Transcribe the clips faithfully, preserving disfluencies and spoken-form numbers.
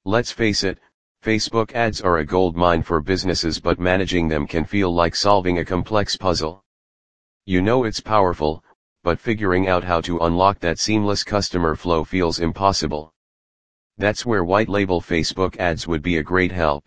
Let's face it, Facebook ads are a gold mine for businesses, but managing them can feel like solving a complex puzzle. You know it's powerful, but figuring out how to unlock that seamless customer flow feels impossible. That's where white label Facebook ads would be a great help.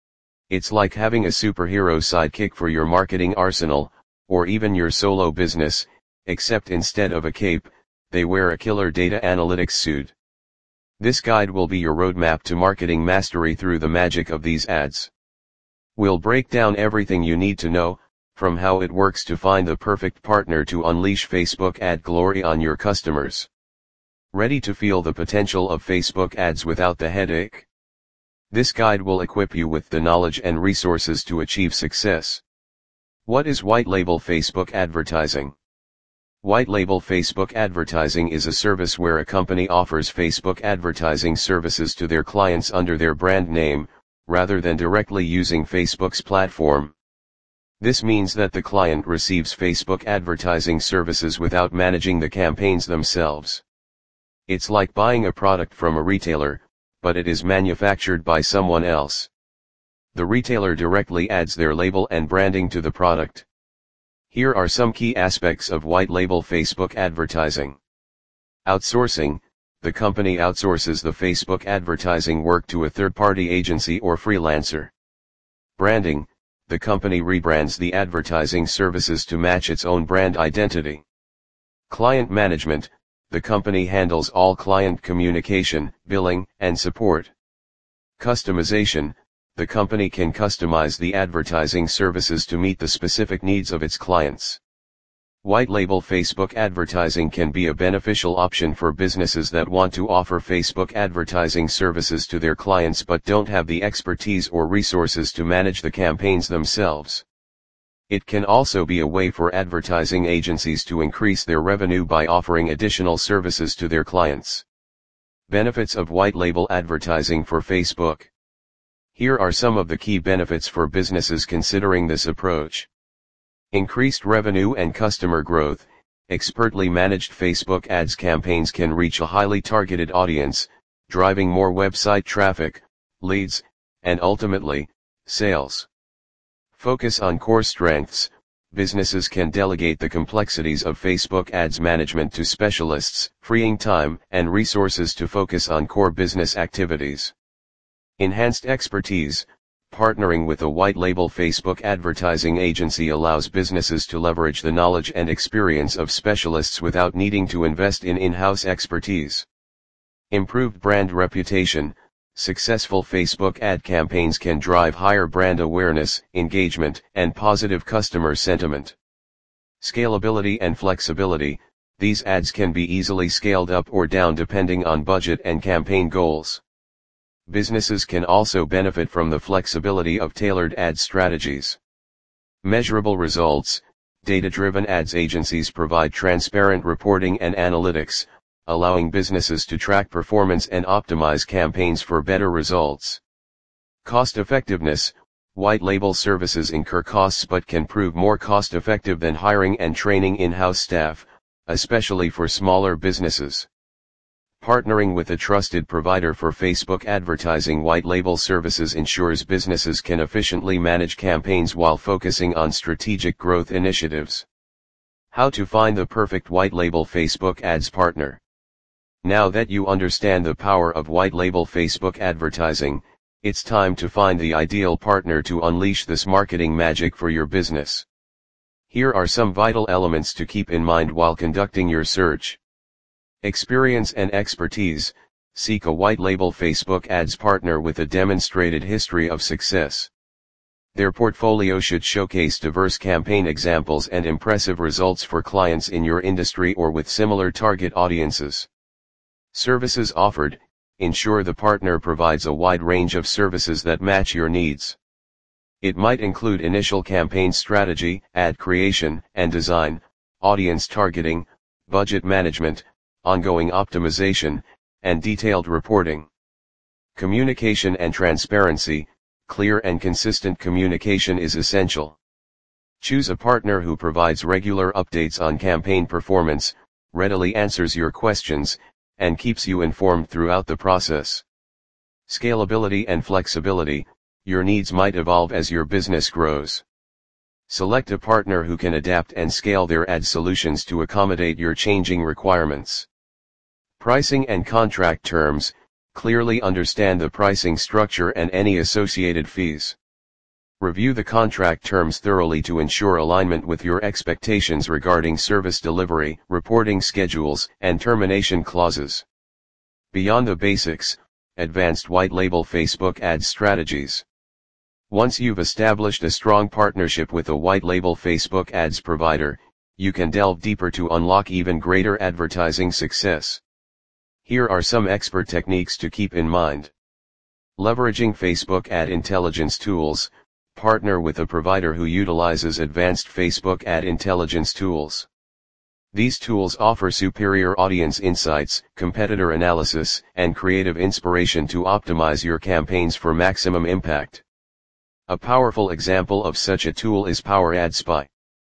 It's like having a superhero sidekick for your marketing arsenal, or even your solo business, except instead of a cape, they wear a killer data analytics suit. This guide will be your roadmap to marketing mastery through the magic of these ads. We'll break down everything you need to know, from how it works to find the perfect partner to unleash Facebook ad glory on your customers. Ready to feel the potential of Facebook ads without the headache? This guide will equip you with the knowledge and resources to achieve success. What is white label Facebook advertising? White label Facebook advertising is a service where a company offers Facebook advertising services to their clients under their brand name, rather than directly using Facebook's platform. This means that the client receives Facebook advertising services without managing the campaigns themselves. It's like buying a product from a retailer, but it is manufactured by someone else. The retailer directly adds their label and branding to the product. Here are some key aspects of white label Facebook advertising. Outsourcing: the company outsources the Facebook advertising work to a third-party agency or freelancer. Branding: the company rebrands the advertising services to match its own brand identity. Client management: the company handles all client communication, billing, and support. Customization: the company can customize the advertising services to meet the specific needs of its clients. White label Facebook advertising can be a beneficial option for businesses that want to offer Facebook advertising services to their clients but don't have the expertise or resources to manage the campaigns themselves. It can also be a way for advertising agencies to increase their revenue by offering additional services to their clients. Benefits of white label advertising for Facebook. Here are some of the key benefits for businesses considering this approach. Increased revenue and customer growth: expertly managed Facebook ads campaigns can reach a highly targeted audience, driving more website traffic, leads, and ultimately, sales. Focus on core strengths: businesses can delegate the complexities of Facebook ads management to specialists, freeing time and resources to focus on core business activities. Enhanced expertise: partnering with a white label Facebook advertising agency allows businesses to leverage the knowledge and experience of specialists without needing to invest in in-house expertise. Improved brand reputation: successful Facebook ad campaigns can drive higher brand awareness, engagement, and positive customer sentiment. Scalability and flexibility: these ads can be easily scaled up or down depending on budget and campaign goals. Businesses can also benefit from the flexibility of tailored ad strategies. Measurable results: data-driven ads agencies provide transparent reporting and analytics, allowing businesses to track performance and optimize campaigns for better results. Cost effectiveness: white label services incur costs but can prove more cost effective than hiring and training in-house staff, especially for smaller businesses. Partnering with a trusted provider for Facebook advertising white label services ensures businesses can efficiently manage campaigns while focusing on strategic growth initiatives. How to find the perfect white label Facebook ads partner. Now that you understand the power of white label Facebook advertising, it's time to find the ideal partner to unleash this marketing magic for your business. Here are some vital elements to keep in mind while conducting your search. Experience and expertise: seek a white label Facebook ads partner with a demonstrated history of success. Their portfolio should showcase diverse campaign examples and impressive results for clients in your industry or with similar target audiences. Services offered: ensure the partner provides a wide range of services that match your needs. It might include initial campaign strategy, ad creation and design, audience targeting, budget management, ongoing optimization, and detailed reporting. Communication and transparency: clear and consistent communication is essential. Choose a partner who provides regular updates on campaign performance, readily answers your questions, and keeps you informed throughout the process. Scalability and flexibility, your needs might evolve as your business grows. Select a partner who can adapt and scale their ad solutions to accommodate your changing requirements. Pricing and contract terms, clearly understand the pricing structure and any associated fees. Review the contract terms thoroughly to ensure alignment with your expectations regarding service delivery, reporting schedules, and termination clauses. Beyond the basics, advanced white label Facebook ads strategies. Once you've established a strong partnership with a white label Facebook ads provider, you can delve deeper to unlock even greater advertising success. Here are some expert techniques to keep in mind. Leveraging Facebook ad intelligence tools. Partner with a provider who utilizes advanced Facebook ad intelligence tools. These tools offer superior audience insights, competitor analysis, and creative inspiration to optimize your campaigns for maximum impact. A powerful example of such a tool is Power Ad Spy.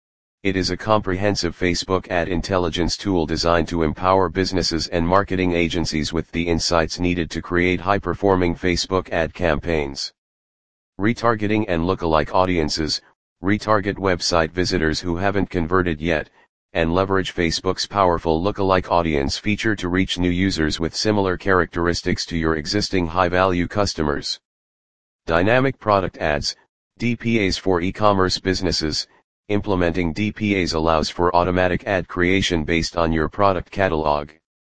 It is a comprehensive Facebook ad intelligence tool designed to empower businesses and marketing agencies with the insights needed to create high-performing Facebook ad campaigns. Retargeting and lookalike audiences. Retarget website visitors who haven't converted yet, and leverage Facebook's powerful lookalike audience feature to reach new users with similar characteristics to your existing high-value customers. Dynamic product ads, D P As for e-commerce businesses. Implementing D P As allows for automatic ad creation based on your product catalog.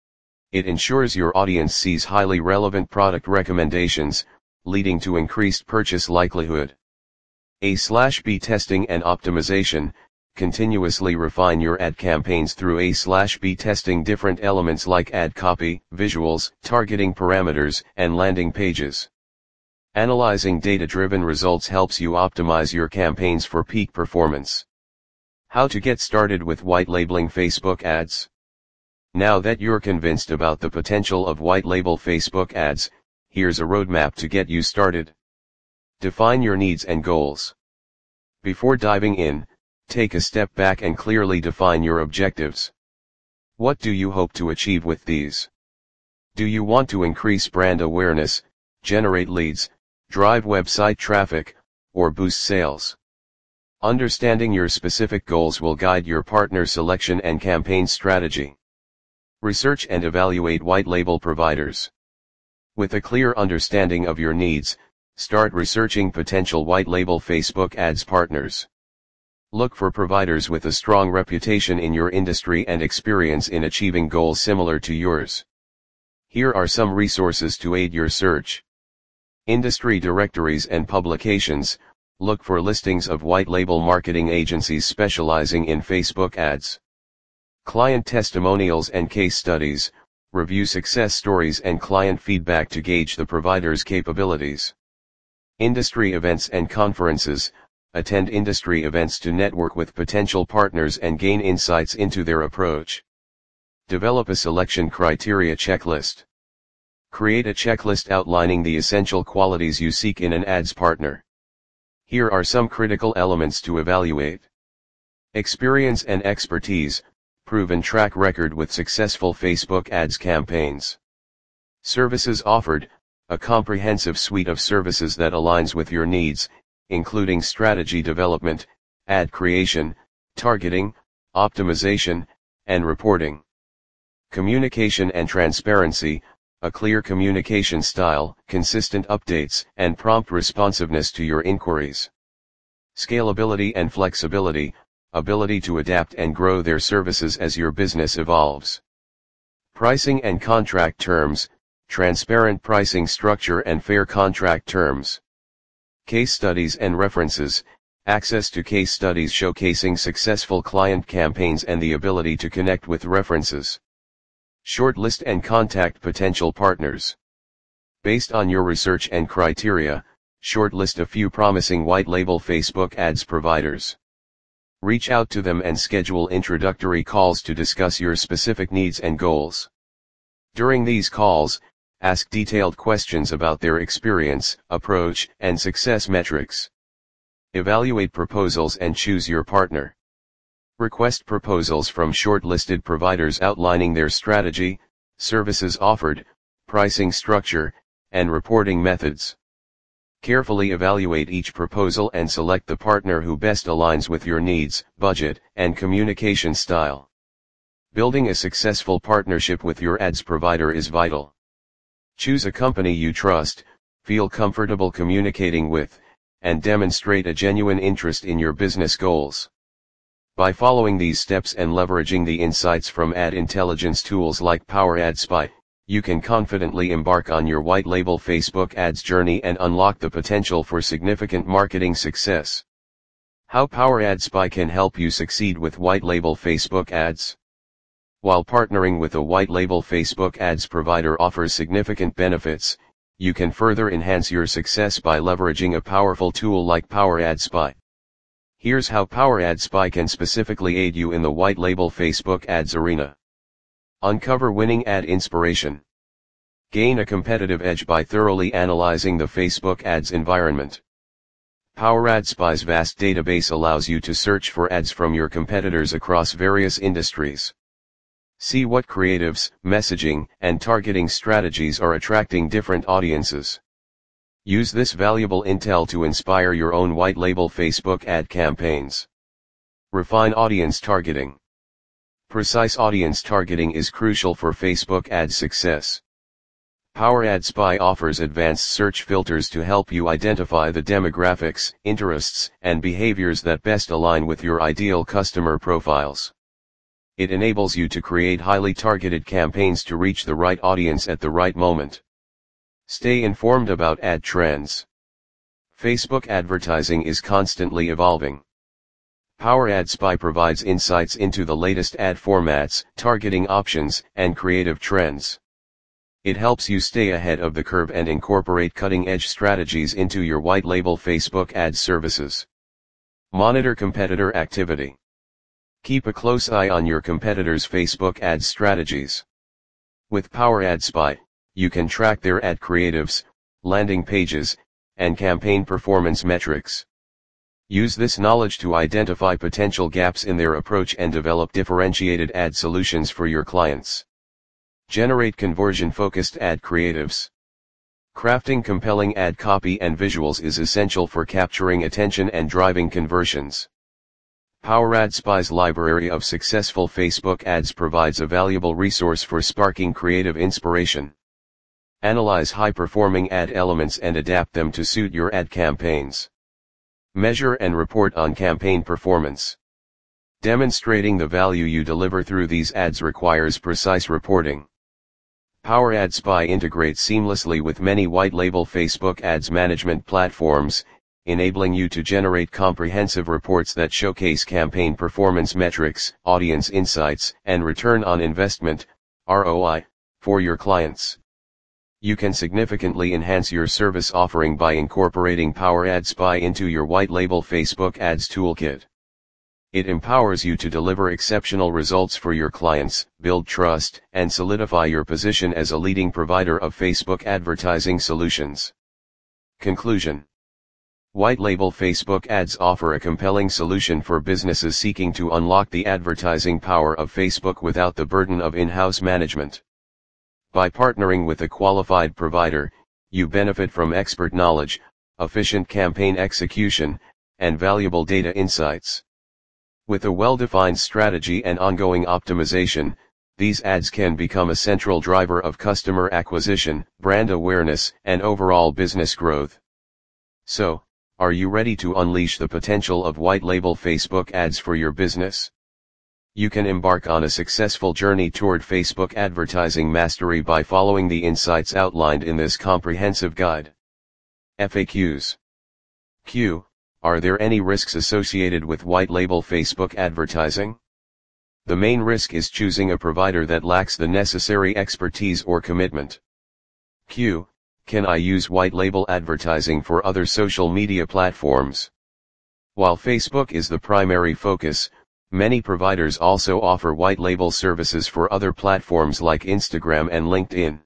It ensures your audience sees highly relevant product recommendations, leading to increased purchase likelihood. A slash B testing and optimization. Continuously refine your ad campaigns through A slash B testing different elements like ad copy, visuals, targeting parameters, and landing pages. Analyzing data-driven results helps you optimize your campaigns for peak performance. How to get started with white labeling Facebook ads? Now that you're convinced about the potential of white label Facebook ads, here's a roadmap to get you started. Define your needs and goals. Before diving in, take a step back and clearly define your objectives. What do you hope to achieve with these? Do you want to increase brand awareness, generate leads, drive website traffic, or boost sales? Understanding your specific goals will guide your partner selection and campaign strategy. Research and evaluate white label providers. With a clear understanding of your needs, start researching potential white label Facebook ads partners. Look for providers with a strong reputation in your industry and experience in achieving goals similar to yours. Here are some resources to aid your search. Industry directories and publications. Look for listings of white label marketing agencies specializing in Facebook ads. Client testimonials and case studies. Review success stories and client feedback to gauge the provider's capabilities. Industry events and conferences. Attend industry events to network with potential partners and gain insights into their approach. Develop a selection criteria checklist. Create a checklist outlining the essential qualities you seek in an ads partner. Here are some critical elements to evaluate. Experience and expertise. Proven track record with successful Facebook ads campaigns. Services offered. A comprehensive suite of services that aligns with your needs, including strategy development, ad creation, targeting, optimization, and reporting. Communication and transparency. A clear communication style, consistent updates, and prompt responsiveness to your inquiries. Scalability and flexibility. Ability to adapt and grow their services as your business evolves. Pricing and contract terms. Transparent pricing structure and fair contract terms. Case studies and references. Access to case studies showcasing successful client campaigns and the ability to connect with references. Shortlist and contact potential partners. Based on your research and criteria, shortlist a few promising white label Facebook ads providers. Reach out to them and schedule introductory calls to discuss your specific needs and goals. During these calls, ask detailed questions about their experience, approach, and success metrics. Evaluate proposals and choose your partner. Request proposals from shortlisted providers outlining their strategy, services offered, pricing structure, and reporting methods. Carefully evaluate each proposal and select the partner who best aligns with your needs, budget, and communication style. Building a successful partnership with your ads provider is vital. Choose a company you trust, feel comfortable communicating with, and demonstrate a genuine interest in your business goals. By following these steps and leveraging the insights from ad intelligence tools like PowerAdSpy, you can confidently embark on your white label Facebook ads journey and unlock the potential for significant marketing success. How PowerAdSpy can help you succeed with white label Facebook ads. While partnering with a white label Facebook ads provider offers significant benefits, you can further enhance your success by leveraging a powerful tool like PowerAdSpy. Here's how PowerAdSpy can specifically aid you in the white label Facebook ads arena. Uncover winning ad inspiration. Gain a competitive edge by thoroughly analyzing the Facebook ads environment. PowerAdSpy's vast database allows you to search for ads from your competitors across various industries. See what creatives, messaging, and targeting strategies are attracting different audiences. Use this valuable intel to inspire your own white label Facebook ad campaigns. Refine audience targeting. Precise audience targeting is crucial for Facebook ads success. PowerAdSpy offers advanced search filters to help you identify the demographics, interests, and behaviors that best align with your ideal customer profiles. It enables you to create highly targeted campaigns to reach the right audience at the right moment. Stay informed about ad trends. Facebook advertising is constantly evolving. PowerAdSpy provides insights into the latest ad formats, targeting options, and creative trends. It helps you stay ahead of the curve and incorporate cutting-edge strategies into your white label Facebook ad services. Monitor competitor activity. Keep a close eye on your competitors' Facebook ad strategies. With PowerAdSpy, you can track their ad creatives, landing pages, and campaign performance metrics. Use this knowledge to identify potential gaps in their approach and develop differentiated ad solutions for your clients. Generate conversion-focused ad creatives. Crafting compelling ad copy and visuals is essential for capturing attention and driving conversions. PowerAdSpy's library of successful Facebook ads provides a valuable resource for sparking creative inspiration. Analyze high-performing ad elements and adapt them to suit your ad campaigns. Measure and report on campaign performance. Demonstrating the value you deliver through these ads requires precise reporting. PowerAdSpy integrates seamlessly with many white-label Facebook ads management platforms, enabling you to generate comprehensive reports that showcase campaign performance metrics, audience insights, and return on investment, R O I, for your clients. You can significantly enhance your service offering by incorporating PowerAdSpy into your white label Facebook ads toolkit. It empowers you to deliver exceptional results for your clients, build trust, and solidify your position as a leading provider of Facebook advertising solutions. Conclusion. White label Facebook ads offer a compelling solution for businesses seeking to unlock the advertising power of Facebook without the burden of in-house management. By partnering with a qualified provider, you benefit from expert knowledge, efficient campaign execution, and valuable data insights. With a well-defined strategy and ongoing optimization, these ads can become a central driver of customer acquisition, brand awareness, and overall business growth. So, are you ready to unleash the potential of white label Facebook ads for your business? You can embark on a successful journey toward Facebook advertising mastery by following the insights outlined in this comprehensive guide. F A Qs. Q. Are there any risks associated with white label Facebook advertising? The main risk is choosing a provider that lacks the necessary expertise or commitment. Q. Can I use white label advertising for other social media platforms? While Facebook is the primary focus, many providers also offer white label services for other platforms like Instagram and LinkedIn.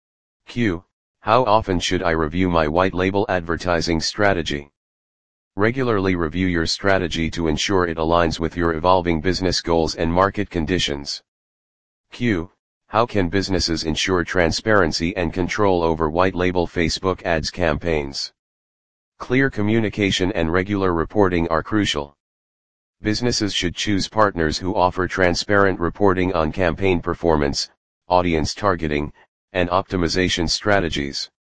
Q. How often should I review my white label advertising strategy? Regularly review your strategy to ensure it aligns with your evolving business goals and market conditions. Q. How can businesses ensure transparency and control over white-label Facebook ads campaigns? Clear communication and regular reporting are crucial. Businesses should choose partners who offer transparent reporting on campaign performance, audience targeting, and optimization strategies.